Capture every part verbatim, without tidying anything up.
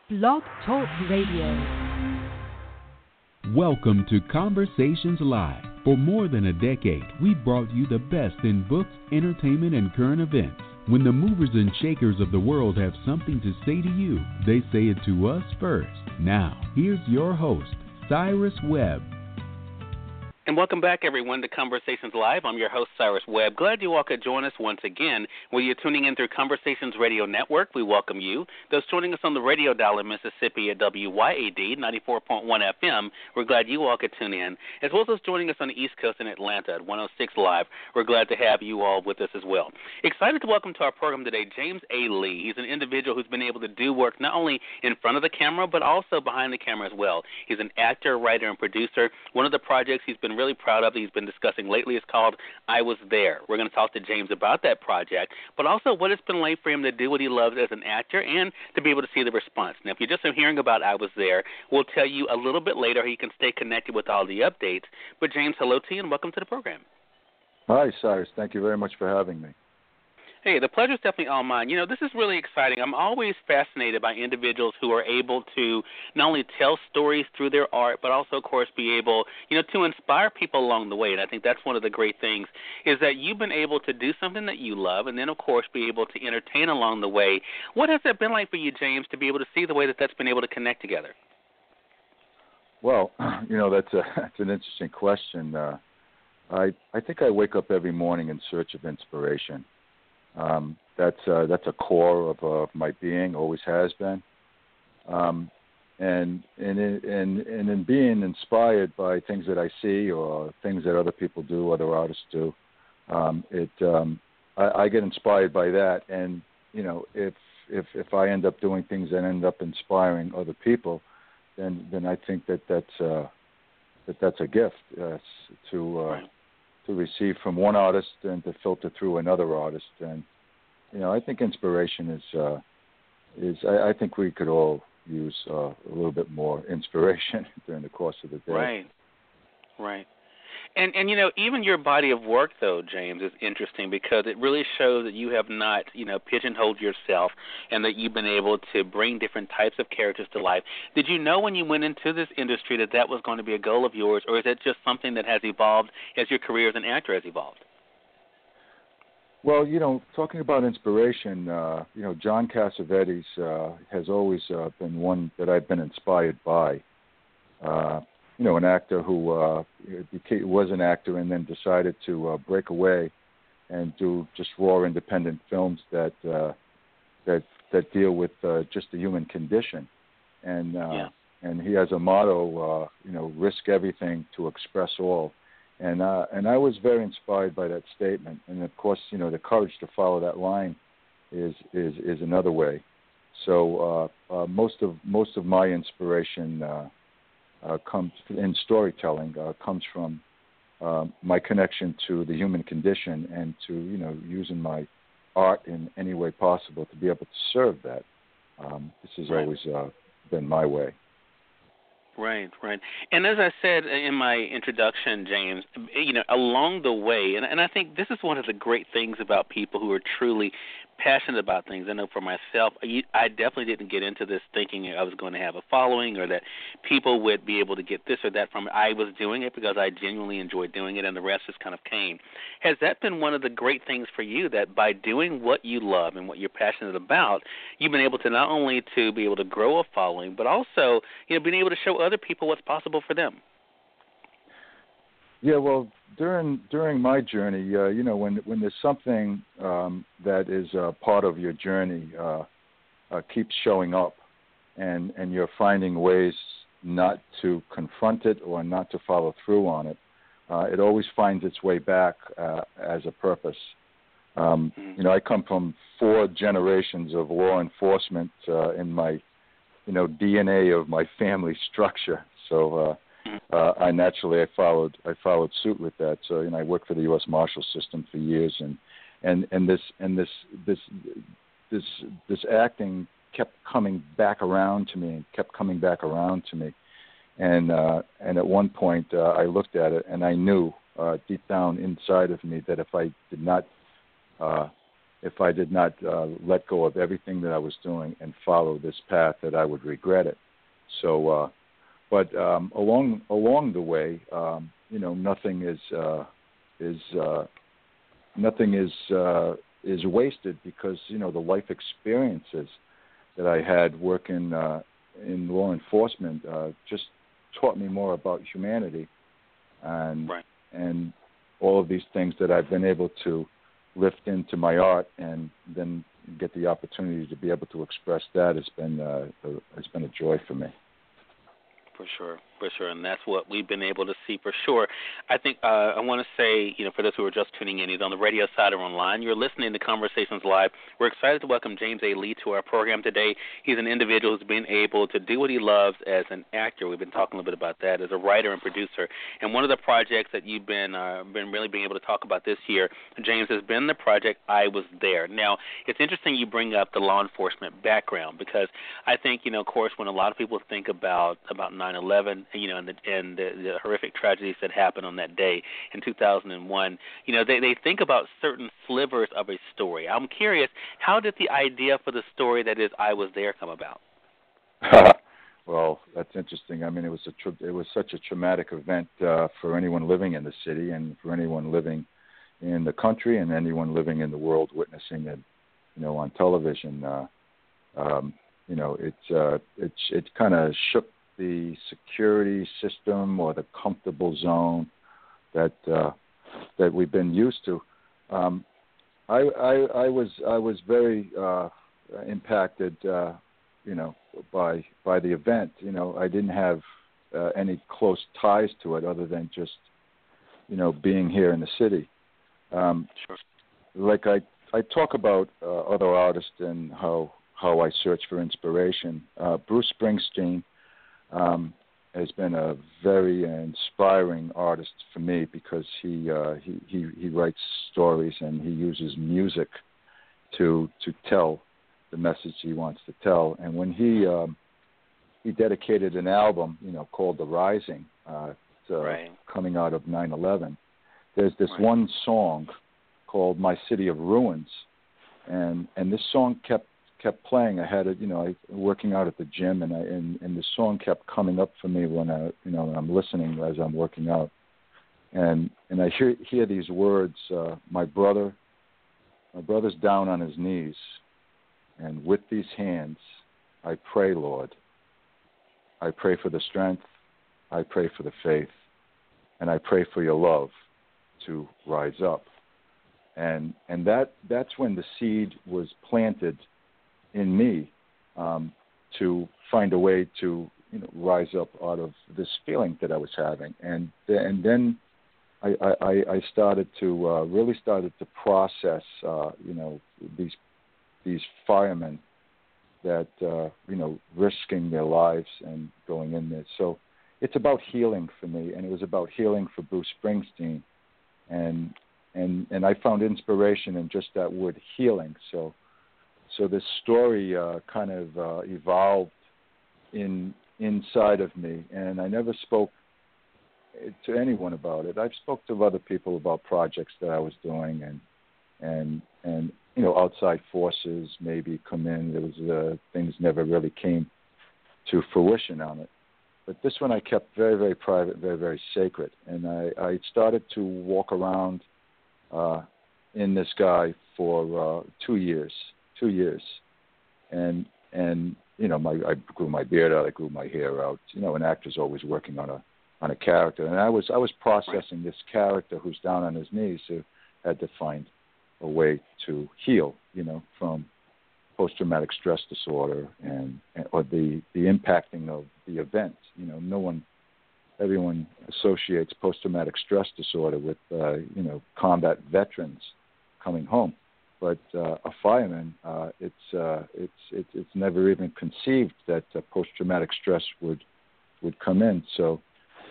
Blog Talk Radio. Welcome to Conversations Live. For more than a decade, we've brought you the best in books, entertainment, and current events. When the movers and shakers of the world have something to say to you, they say it to us first. Now, here's your host, Cyrus Webb. And welcome back, everyone, to Conversations Live. I'm your host, Cyrus Webb. Glad you all could join us once again. Whether you're tuning in through Conversations Radio Network, we welcome you. Those joining us on the radio dial in Mississippi at W Y A D ninety-four point one F M, we're glad you all could tune in. As well as those joining us on the East Coast in Atlanta at one oh six Live, we're glad to have you all with us as well. Excited to welcome to our program today James A. Lee. He's an individual who's been able to do work not only in front of the camera, but also behind the camera as well. He's an actor, writer, and producer. One of the projects he's been really proud of that he's been discussing lately is called I Was There. We're going to talk to James about that project, but also what it's been like for him to do what he loves as an actor and to be able to see the response. Now, if you're just hearing about I Was There, we'll tell you a little bit later how you can stay connected with all the updates. But James, hello to you and welcome to the program. Hi, Cyrus. Thank you very much for having me. Hey, the pleasure's definitely all mine. You know, this is really exciting. I'm always fascinated by individuals who are able to not only tell stories through their art, but also, of course, be able, you know, to inspire people along the way. And I think that's one of the great things is that you've been able to do something that you love and then, of course, be able to entertain along the way. What has that been like for you, James, to be able to see the way that that's been able to connect together? Well, you know, that's, a, that's an interesting question. Uh, I, I think I wake up every morning in search of inspiration. Um, that's uh, that's a core of, uh, of my being, always has been, um, and and in, and and in being inspired by things that I see or things that other people do, other artists do, um, it um, I, I get inspired by that, and you know if if if I end up doing things that end up inspiring other people, then then I think that that's uh, that that's a gift uh, to. Uh, to receive from one artist and to filter through another artist. And, you know, I think inspiration is, uh, is I, I think we could all use uh, a little bit more inspiration during the course of the day. Right, right. And, and you know, even your body of work, though, James, is interesting because it really shows that you have not, you know, pigeonholed yourself and that you've been able to bring different types of characters to life. Did you know when you went into this industry that that was going to be a goal of yours, or is that just something that has evolved as your career as an actor has evolved? Well, you know, talking about inspiration, uh, you know, John Cassavetes uh, has always uh, been one that I've been inspired by. Uh You know, an actor who uh, became, was an actor and then decided to uh, break away and do just raw independent films that uh, that that deal with uh, just the human condition, and uh, yeah. and he has a motto, uh, you know, risk everything to express all, and uh, and I was very inspired by that statement, and of course, you know, the courage to follow that line is is is another way. So uh, uh, most of most of my inspiration. Uh, Uh, comes in storytelling uh, comes from uh, my connection to the human condition and to, you know, using my art in any way possible to be able to serve that. Um, this has right. always uh, been my way. Right, right. And as I said in my introduction, James, you know, along the way, and, and I think this is one of the great things about people who are truly passionate about things. I know for myself, I definitely didn't get into this thinking I was going to have a following or that people would be able to get this or that from it. I was doing it because I genuinely enjoyed doing it, and the rest just kind of came. Has that been one of the great things for you, that by doing what you love and what you're passionate about, you've been able to not only to be able to grow a following, but also, you know, being able to show other people what's possible for them? Yeah, well, during during my journey, uh, you know, when when there's something um, that is uh, part of your journey uh, uh, keeps showing up, and and you're finding ways not to confront it or not to follow through on it, uh, it always finds its way back uh, as a purpose. Um, you know, I come from four generations of law enforcement uh, in my, you know, D N A of my family structure. So. Uh, Uh, I naturally I followed I followed suit with that. So, you know, I worked for the U S Marshal System for years, and and, and this and this this this this acting kept coming back around to me and kept coming back around to me, and uh, and at one point uh, I looked at it and I knew uh, deep down inside of me that if I did not uh, if I did not uh, let go of everything that I was doing and follow this path, that I would regret it. So, uh, but um, along along the way, um, you know, nothing is uh, is uh, nothing is uh, is wasted, because you know the life experiences that I had working uh, in law enforcement uh, just taught me more about humanity, and right. and all of these things that I've been able to lift into my art, and then get the opportunity to be able to express that has been uh, a, has been a joy for me. For sure, for sure, and that's what we've been able to see for sure. I think uh, I want to say, you know, for those who are just tuning in, either on the radio side or online, you're listening to Conversations Live. We're excited to welcome James A. Lee to our program today. He's an individual who's been able to do what he loves as an actor. We've been talking a little bit about that, as a writer and producer. And one of the projects that you've been uh, been really being able to talk about this year, James, has been the project I Was There. Now, it's interesting you bring up the law enforcement background, because I think, you know, of course, when a lot of people think about about nine eleven, you know, and the, and the, the horrific tragedies that happened on that day in two thousand one, you know, they, they think about certain slivers of a story. I'm curious, how did the idea for the story that is I Was There come about? Well, that's interesting. I mean, it was a tra- it was such a traumatic event uh, for anyone living in the city, and for anyone living in the country, and anyone living in the world witnessing it, you know, on television. Uh, um, you know, it uh, it it kind of shook the security system, or the comfortable zone that uh, that we've been used to. Um, I, I, I was I was very uh, impacted, uh, you know, by by the event. You know, I didn't have uh, any close ties to it, other than just, you know, being here in the city. Um, sure. Like I I talk about uh, other artists and how how I search for inspiration. Uh, Bruce Springsteen Um, has been a very inspiring artist for me, because he, uh, he he he writes stories, and he uses music to to tell the message he wants to tell. And when he um, he dedicated an album, you know, called The Rising, uh, to, right. coming out of nine eleven, there's this right. one song called My City of Ruins, and and this song kept kept playing. I had it, you know, I, working out at the gym, and I and, and the song kept coming up for me when I, you know, when I'm listening as I'm working out, and and I hear hear these words: uh, my brother, my brother's down on his knees, and with these hands, I pray, Lord. I pray for the strength, I pray for the faith, and I pray for your love to rise up, and and that that's when the seed was planted in me, um, to find a way to, you know, rise up out of this feeling that I was having, and and then I, I, I started to uh, really started to process, uh, you know, these these firemen that uh, you know, risking their lives and going in there. So it's about healing for me, and it was about healing for Bruce Springsteen, and and and I found inspiration in just that word, healing. So. So this story uh, kind of uh, evolved in inside of me, and I never spoke to anyone about it. I've spoke to other people about projects that I was doing, and and and you know, outside forces maybe come in. There was uh, things never really came to fruition on it. But this one I kept very, very private, very, very sacred, and I, I started to walk around uh, in this guy for uh, two years. Two years, and and you know, my I grew my beard out, I grew my hair out. You know, an actor's always working on a on a character, and I was I was processing this character who's down on his knees, who had to find a way to heal, you know, from post-traumatic stress disorder and, and or the the impacting of the event. You know, no one, everyone associates post-traumatic stress disorder with uh, you know, combat veterans coming home. But uh, a fireman, uh, it's, uh, it's it's it's never even conceived that uh, post-traumatic stress would would come in. So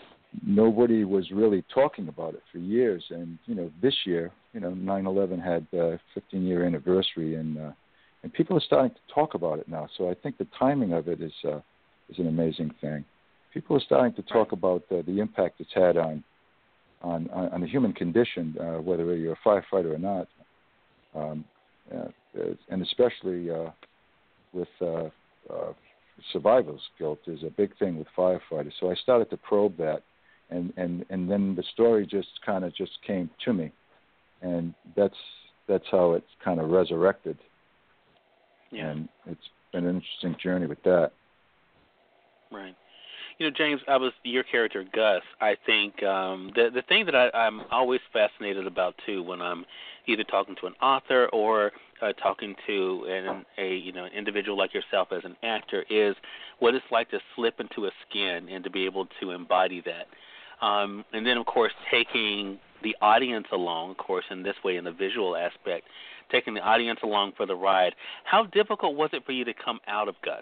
nobody was really talking about it for years. And you know, this year, you know, nine eleven had a fifteen-year anniversary, and uh, and people are starting to talk about it now. So I think the timing of it is uh, is an amazing thing. People are starting to talk about uh, the impact it's had on on on the human condition, uh, whether you're a firefighter or not. Um, uh, and especially uh, with uh, uh, survivor's guilt is a big thing with firefighters. So I started to probe that, and, and, and then the story just kind of just came to me, and that's that's how it's kind of resurrected. Yeah. And it's been an interesting journey with that. Right. You know, James, I was your character, Gus. I think um, the the thing that I, I'm always fascinated about too, when I'm either talking to an author or uh, talking to an, a you know an individual like yourself as an actor, is what it's like to slip into a skin and to be able to embody that. Um, and then, of course, taking the audience along, of course, in this way, in the visual aspect, taking the audience along for the ride. How difficult was it for you to come out of Gus?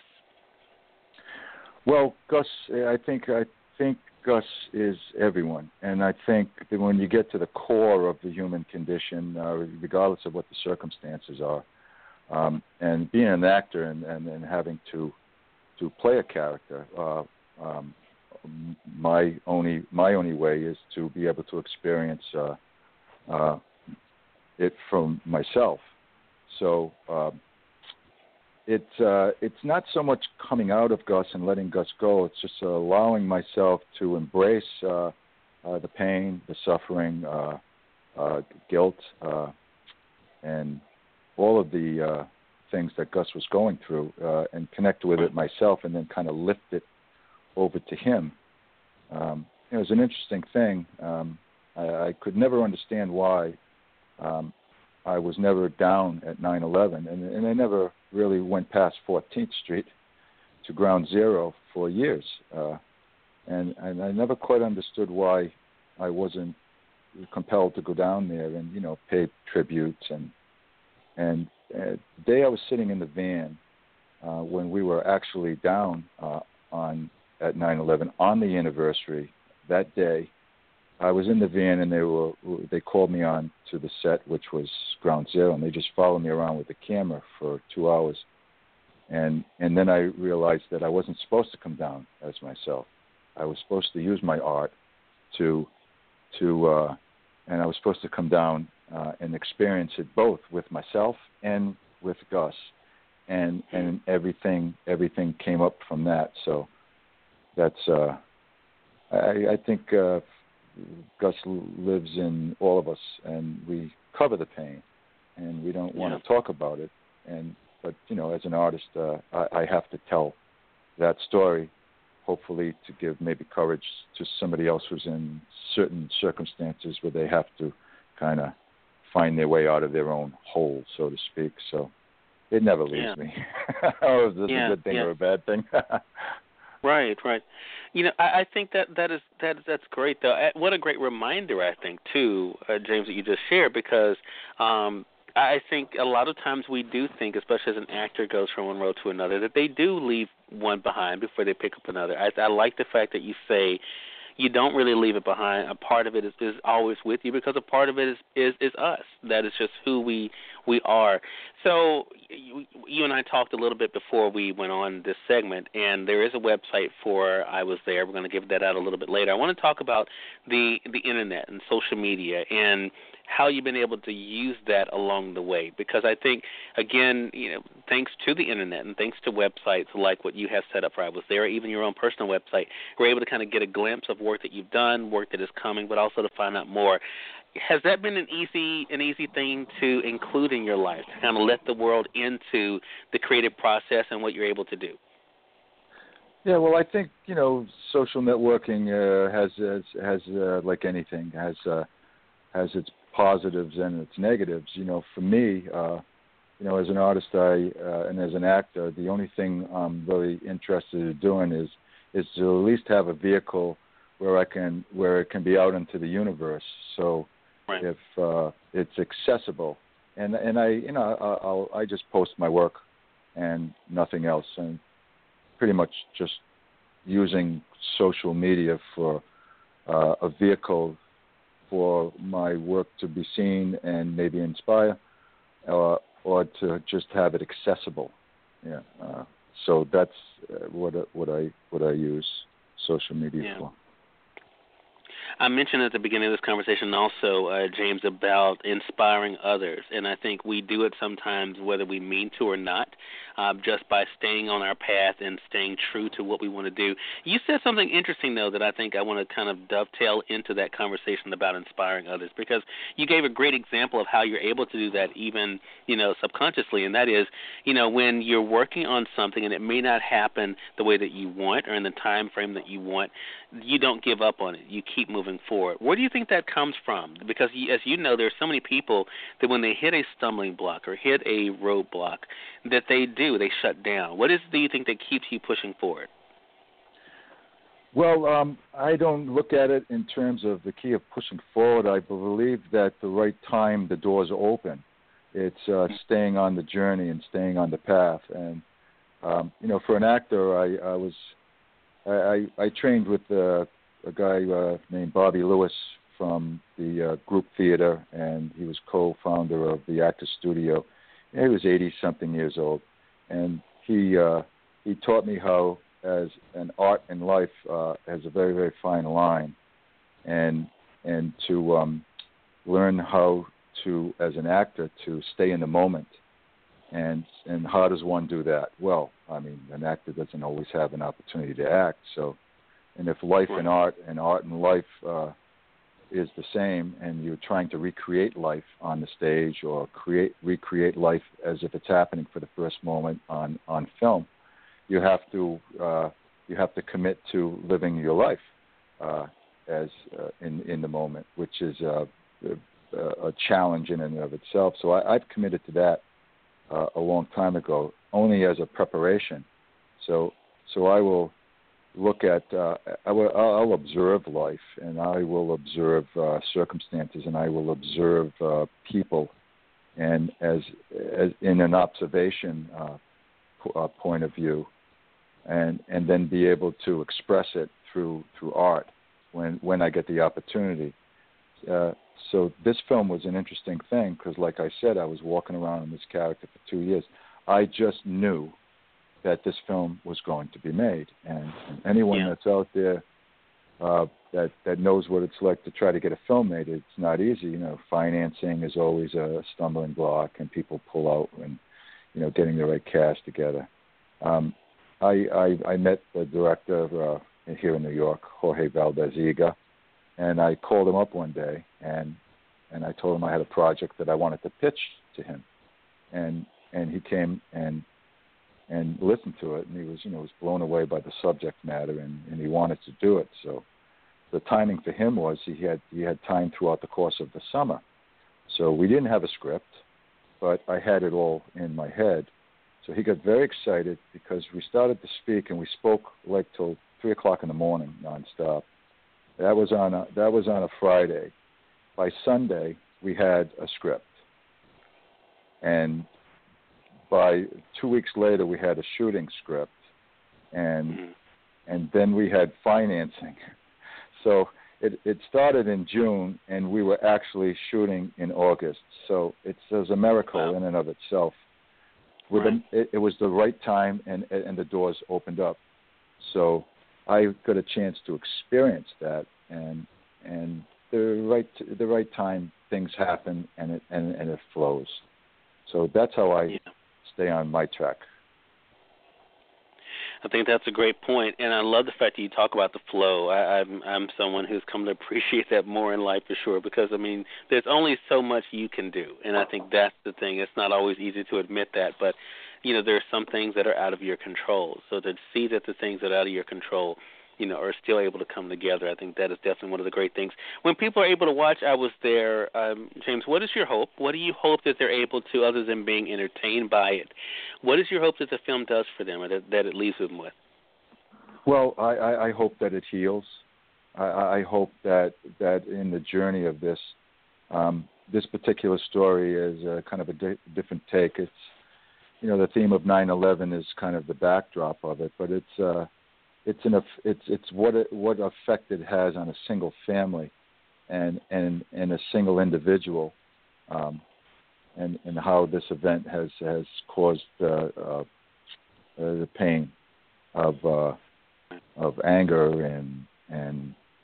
Well, Gus, I think I think Gus is everyone, and I think that when you get to the core of the human condition, uh, regardless of what the circumstances are, um, and being an actor and, and, and having to to play a character, uh, um, my only my only way is to be able to experience uh, uh, it from myself. So. Uh, It's uh, it's not so much coming out of Gus and letting Gus go. It's just uh, allowing myself to embrace uh, uh, the pain, the suffering, uh, uh, guilt, uh, and all of the uh, things that Gus was going through, uh, and connect with it myself, and then kind of lift it over to him. Um, it was an interesting thing. Um, I, I could never understand why um, I was never down at nine eleven, and, and I never really went past fourteenth Street to Ground Zero for years. Uh, and, and I never quite understood why I wasn't compelled to go down there and, you know, pay tributes. And, and uh, the day I was sitting in the van uh, when we were actually down uh, on at nine eleven on the anniversary, that day, I was in the van, and they were they called me on to the set, which was Ground Zero, and they just followed me around with the camera for two hours. And and then I realized that I wasn't supposed to come down as myself. I was supposed to use my art to to uh, and I was supposed to come down uh, and experience it both with myself and with Gus, and and everything everything came up from that. So that's uh, I, I think. Uh, Gus lives in all of us, and we cover the pain, and we don't want yeah. to talk about it. And but you know, as an artist, uh, I, I have to tell that story, hopefully to give maybe courage to somebody else who's in certain circumstances where they have to kind of find their way out of their own hole, so to speak. So it never leaves yeah. me. Oh, is this yeah, a good thing yeah. or a bad thing? Right, right. You know, I, I think that that is that that's great, though. What a great reminder, I think, too, uh, James, that you just shared, because um, I think a lot of times we do think, especially as an actor goes from one role to another, that they do leave one behind before they pick up another. I, I like the fact that you say you don't really leave it behind. A part of it is, is always with you, because a part of it is, is, is us. That is just who we we are. So you, you and I talked a little bit before we went on this segment, and there is a website for I Was There. We're going to give that out a little bit later. I want to talk about the the Internet and social media and how you've been able to use that along the way, because I think, again, you know, thanks to the Internet and thanks to websites like what you have set up for I Was There, even your own personal website, we're able to kind of get a glimpse of work that you've done, work that is coming, but also to find out more. Has that been an easy an easy thing to include in your life, to kind of let the world into the creative process and what you're able to do? Yeah, well, I think, you know, social networking uh, has, has, has uh, like anything, has uh, has its positives and its negatives. You know, for me, uh, you know, as an artist I uh, and as an actor, the only thing I'm really interested in doing is is to at least have a vehicle where I can where it can be out into the universe. So right. if uh, it's accessible, and and I you know I'll, I just post my work and nothing else, and pretty much just using social media for uh, a vehicle for my work to be seen and maybe inspire, uh, or to just have it accessible. Yeah. Uh, so that's uh, what what I what I use social media yeah. for. I mentioned at the beginning of this conversation also, uh, James, about inspiring others, and I think we do it sometimes whether we mean to or not, uh, just by staying on our path and staying true to what we want to do. You said something interesting, though, that I think I want to kind of dovetail into that conversation about inspiring others, because you gave a great example of how you're able to do that even, you know, subconsciously, and that is, you know, when you're working on something and it may not happen the way that you want or in the time frame that you want, you don't give up on it. You keep moving forward. Where do you think that comes from? Because, as you know, there's so many people that when they hit a stumbling block or hit a roadblock, that they do, they shut down. What is it, do you think, that keeps you pushing forward? Well, um, I don't look at it in terms of the key of pushing forward. I believe that the right time, the doors are open. It's uh, staying on the journey and staying on the path. And, um, you know, for an actor, I, I was I, I trained with uh, a guy uh, named Bobby Lewis from the uh, Group Theater, and he was co-founder of the Actors Studio. He was eighty-something years old, and he uh, he taught me how, as an art and life, uh, has a very, very fine line, and and to um, learn how to, as an actor, to stay in the moment. And and how does one do that? Well, I mean, an actor doesn't always have an opportunity to act. So, and if life and art and art and life uh, is the same, and you're trying to recreate life on the stage or create recreate life as if it's happening for the first moment on, on film, you have to uh, you have to commit to living your life uh, as uh, in in the moment, which is uh, a, a challenge in and of itself. So I, I've committed to that Uh, a long time ago, only as a preparation. So, so I will look at, uh, I will, I'll observe life, and I will observe uh, circumstances, and I will observe uh, people, and as, as in an observation uh, p- uh, point of view, and and then be able to express it through through art when when I get the opportunity. Uh, So this film was an interesting thing because, like I said, I was walking around in this character for two years. I just knew that this film was going to be made, and, and anyone yeah. that's out there uh, that that knows what it's like to try to get a film made, it's not easy. You know, financing is always a stumbling block, and people pull out, and you know, getting the right cast together. Um, I, I I met the director uh, here in New York, Jorge Valdez-Iga. And I called him up one day, and and I told him I had a project that I wanted to pitch to him, and and he came and and listened to it, and he was you know was blown away by the subject matter, and, and he wanted to do it. So the timing for him was he had he had time throughout the course of the summer, so we didn't have a script, but I had it all in my head. So he got very excited because we started to speak, and we spoke like till three o'clock in the morning nonstop. That was on a, that was on a Friday. By Sunday, we had a script, and by two weeks later, we had a shooting script, and mm-hmm. and then we had financing. So it it started in June, and we were actually shooting in August. So it's, it was a miracle wow. in and of itself. With right. a, it, it was the right time, and and the doors opened up. So I got a chance to experience that, and and the right the right time things happen, and it and, and it flows. So that's how I yeah. stay on my track. I think that's a great point, and I love the fact that you talk about the flow. I, I'm I'm someone who's come to appreciate that more in life for sure, because I mean, there's only so much you can do, and I think that's the thing. It's not always easy to admit that, but you know, there are some things that are out of your control. So to see that the things that are out of your control, you know, are still able to come together, I think that is definitely one of the great things. When people are able to watch I Was There, um, James, what is your hope? What do you hope that they're able to, other than being entertained by it, what is your hope that the film does for them, or that, that it leaves them with? Well, I, I, I hope that it heals. I, I hope that, that in the journey of this, um, this particular story is a kind of a di- different take. It's, you know, the theme of nine eleven is kind of the backdrop of it, but it's uh, it's an it's it's what it, what effect it has on a single family, and and, and a single individual, um, and and how this event has has caused uh, uh, the pain of uh, of anger and and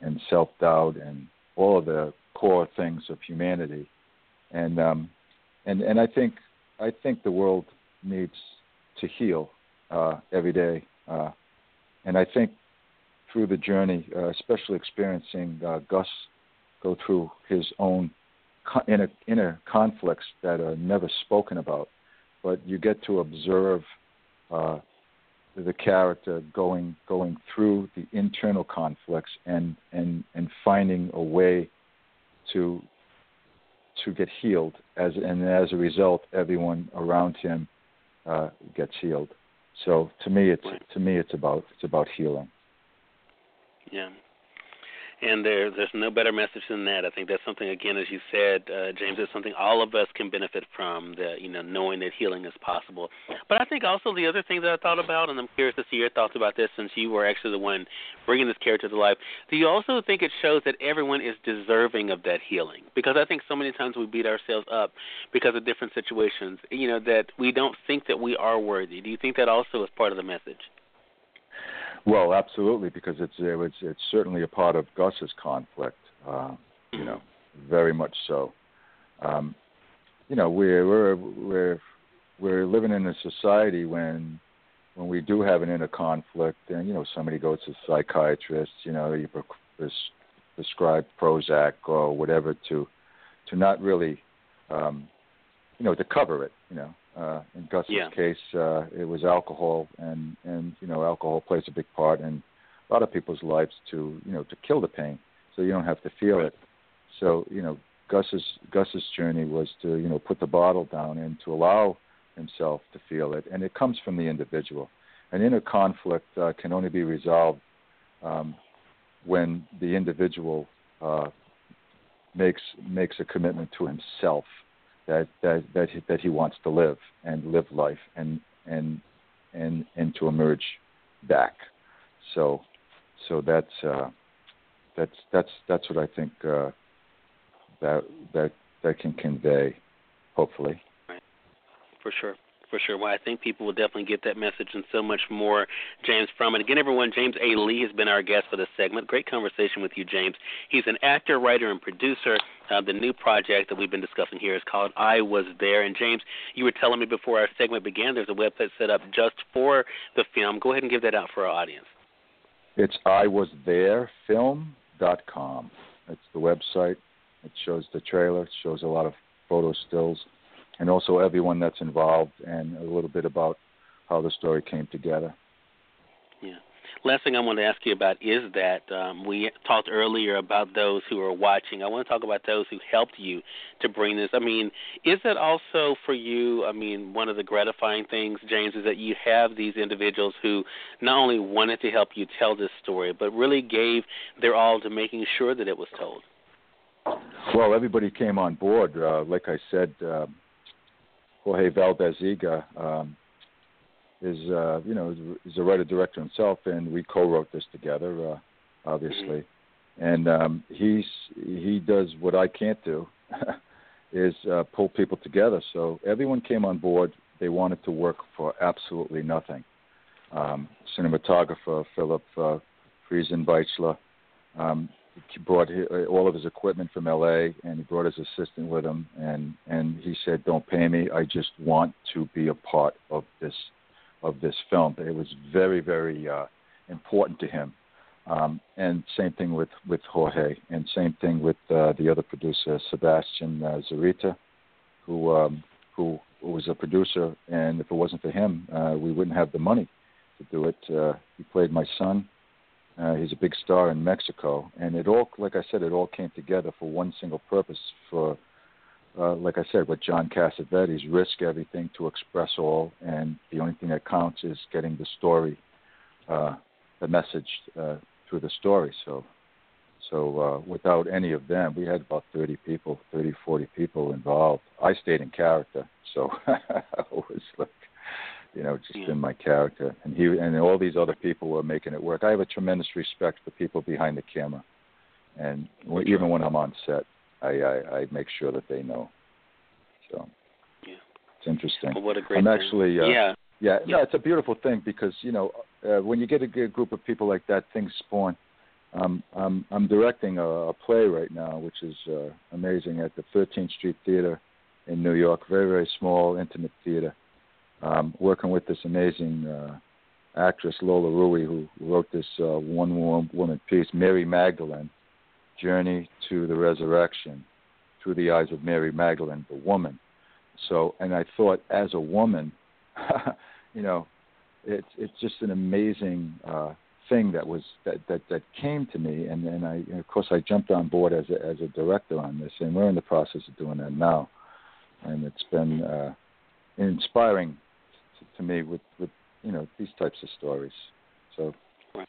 and self-doubt and all of the core things of humanity. And um, and and I think I think the world needs to heal uh, every day. Uh, and I think through the journey, uh, especially experiencing uh, Gus go through his own co- inner, inner conflicts that are never spoken about, but you get to observe uh, the character going going through the internal conflicts and, and, and finding a way to to get healed, as and as a result, everyone around him uh, gets healed. So to me, it's right. to me it's about it's about healing. Yeah. And there, there's no better message than that. I think that's something, again, as you said, uh, James, it's something all of us can benefit from, the, you know, knowing that healing is possible. But I think also the other thing that I thought about, and I'm curious to see your thoughts about this since you were actually the one bringing this character to life, do you also think it shows that everyone is deserving of that healing? Because I think so many times we beat ourselves up because of different situations, you know, that we don't think that we are worthy. Do you think that also is part of the message? Well, absolutely, because it's it's it's certainly a part of Gus's conflict. Uh, you know, very much so. Um, you know, we're we're we're we're living in a society when when we do have an inner conflict, and you know, somebody goes to a psychiatrist. You know, you pres- prescribe Prozac or whatever to to not really, um, you know, to cover it. You know. Uh, in Gus's yeah. case, uh, it was alcohol, and, and you know, alcohol plays a big part in a lot of people's lives to you know to kill the pain, so you don't have to feel right. it. So you know, Gus's Gus's journey was to you know put the bottle down and to allow himself to feel it, and it comes from the individual. An inner conflict uh, can only be resolved um, when the individual uh, makes makes a commitment to himself. That that that he, that he wants to live and live life and and and and to emerge back. So so that's uh, that's that's that's what I think uh, that that that can convey, hopefully. Right. For sure. For sure. Well, I think people will definitely get that message and so much more, James, from it. Again, everyone, James A. Lee has been our guest for this segment. Great conversation with you, James. He's an actor, writer, and producer. Uh, the new project that we've been discussing here is called I Was There. And, James, you were telling me before our segment began there's a website set up just for the film. Go ahead and give that out for our audience. It's I was there film dot com. It's the website. It shows the trailer. It shows a lot of photo stills. And also everyone that's involved, and a little bit about how the story came together. Yeah. Last thing I want to ask you about is that um, we talked earlier about those who are watching. I want to talk about those who helped you to bring this. I mean, is that also for you, I mean, one of the gratifying things, James, is that you have these individuals who not only wanted to help you tell this story, but really gave their all to making sure that it was told? Well, everybody came on board. Uh, like I said, uh, Jorge Valdez-Iga um, is, uh, you know, is a writer-director himself, and we co-wrote this together, uh, obviously. Mm-hmm. And um, he's he does what I can't do, is uh, pull people together. So everyone came on board. They wanted to work for absolutely nothing. Um, cinematographer Philip uh, Friesenbeichler um, he brought his, all of his equipment from L A, and he brought his assistant with him, and, and he said, "Don't pay me. I just want to be a part of this of this film." It was very, very uh, important to him. Um, and same thing with, with Jorge, and same thing with uh, the other producer, Sebastian uh, Zarita, who um, who was a producer, and if it wasn't for him, uh, we wouldn't have the money to do it. Uh, he played my son. Uh, he's a big star in Mexico, and it all, like I said, it all came together for one single purpose. For, uh, like I said, with John Cassavetes, risk everything to express all, and the only thing that counts is getting the story, uh, the message uh, through the story. So, so uh, without any of them, we had about thirty people, thirty, forty people involved. I stayed in character, so I was like, you know, just yeah. in my character. And he and all these other people were making it work. I have a tremendous respect for people behind the camera. And when, even when I'm on set, I, I, I make sure that they know. So yeah. it's interesting. Well, what a great I'm thing. actually, uh, yeah. yeah, yeah. no, it's a beautiful thing because, you know, uh, when you get a good group of people like that, things spawn. um, I'm I'm directing a, a play right now, which is uh, amazing, at the thirteenth Street Theater in New York. Very very small, intimate theater. Um, working with this amazing uh, actress Lola Rui, who wrote this uh, one woman piece, Mary Magdalene, Journey to the Resurrection, through the eyes of Mary Magdalene, the woman. So, and I thought, as a woman, you know, it's it's just an amazing uh, thing that was that, that, that came to me, and then I, and of course, I jumped on board as a, as a director on this, and we're in the process of doing that now, and it's been uh, inspiring to, to me with, with you know these types of stories. So. Right.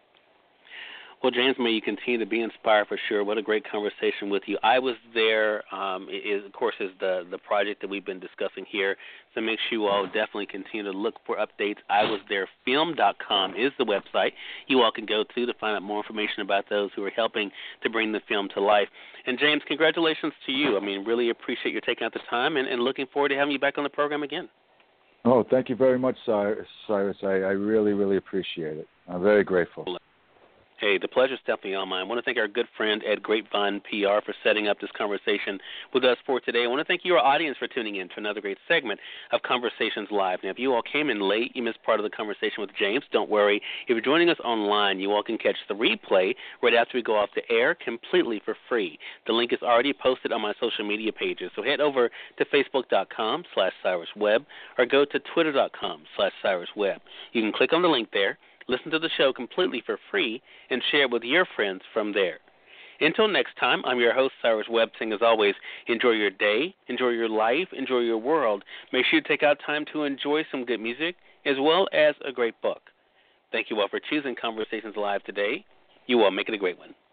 Well, James, may you continue to be inspired for sure. What a great conversation with you. I Was There, um, is, of course, is the, the project that we've been discussing here. So make sure you all definitely continue to look for updates. I was there film dot com is the website you all can go to to find out more information about those who are helping to bring the film to life. And, James, congratulations to you. I mean, really appreciate your taking out the time and, and looking forward to having you back on the program again. Oh, thank you very much, Cyrus. Cyrus. I, I really, really appreciate it. I'm very grateful. Hey, the pleasure's definitely all mine. I want to thank our good friend Ed Grapevine P R for setting up this conversation with us for today. I want to thank your audience for tuning in to another great segment of Conversations Live. Now, if you all came in late, you missed part of the conversation with James, don't worry. If you're joining us online, you all can catch the replay right after we go off the air completely for free. The link is already posted on my social media pages, so head over to facebook.com slash Cyrus Webb or go to twitter.com slash Cyrus Webb. You can click on the link there, listen to the show completely for free, and share it with your friends from there. Until next time, I'm your host, Cyrus Webb, saying as always, enjoy your day, enjoy your life, enjoy your world. Make sure you take out time to enjoy some good music as well as a great book. Thank you all for choosing Conversations Live today. You all make it a great one.